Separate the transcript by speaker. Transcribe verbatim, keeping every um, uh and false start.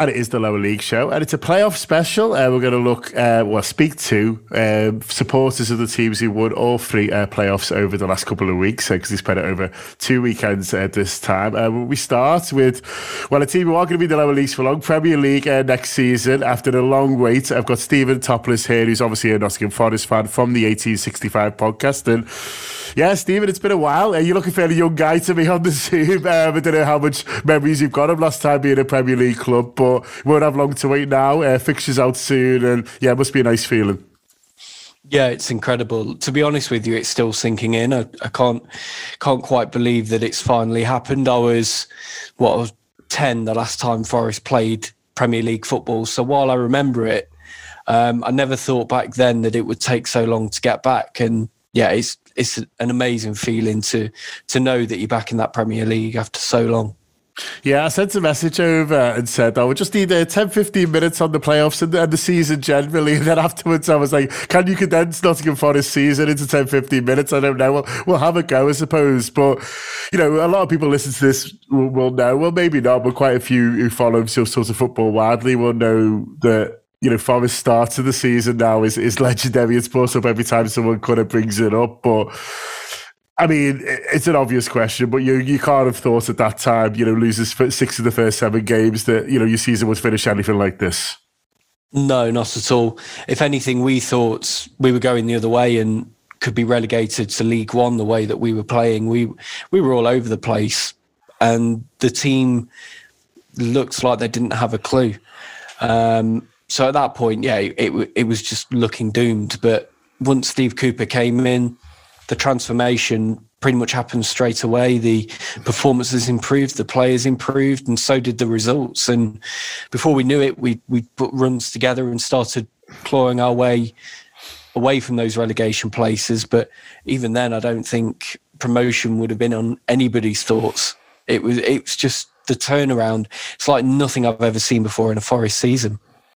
Speaker 1: And it is the Lower League show, and it's a playoff special. Uh, we're going to look, uh, well, speak to um, supporters of the teams who won all three uh, playoffs over the last couple of weeks, because uh, they spread it over two weekends at uh, this time. Uh, we start with, well, a team who are going to be in the Lower Leagues for long, Premier League uh, next season. After a long wait, I've got Stephen Topless here, who's obviously a Nottingham Forest fan from the eighteen sixty-five podcast. And yeah, Stephen, it's been a while. Uh, you look a fairly young guy to me on the Zoom. Um, I don't know how much memories you've got of last time being a Premier League club, but we won't have long to wait now. Uh, fixtures out soon, and yeah, it must be a nice feeling.
Speaker 2: Yeah, it's incredible. To be honest with you, it's still sinking in. I, I can't can't quite believe that it's finally happened. I was, what, I was ten the last time Forest played Premier League football. So while I remember it, um, I never thought back then that it would take so long to get back. And yeah, it's it's an amazing feeling to to know that you're back in that Premier League after so long.
Speaker 1: Yeah, I sent a message over and said, I would just need uh, ten, fifteen minutes on the playoffs and, and the season generally. And then afterwards I was like, can you condense Nottingham Forest season into ten, fifteen minutes? I don't know. We'll, we'll have a go, I suppose. But, you know, a lot of people listen to this will, will know. Well, maybe not, but quite a few who follow sort of football widely will know that, you know, Forest's start to the season now is, is legendary. It's brought up every time someone kind of brings it up. But I mean, it's an obvious question, but you you can't have thought at that time, you know, loses six of the first seven games, that, you know, your season would finish anything like this.
Speaker 2: No, not at all. If anything, we thought we were going the other way and could be relegated to League One the way that we were playing. We we were all over the place, and the team looked like they didn't have a clue. Um, so at that point, yeah, it it was just looking doomed. But once Steve Cooper came in, the transformation pretty much happened straight away. The performances improved, the players improved, and so did the results. And before we knew it, we we put runs together and started clawing our way away from those relegation places. But even then, I don't think promotion would have been on anybody's thoughts. It was it's just the turnaround. It's like nothing I've ever seen before in a Forest season.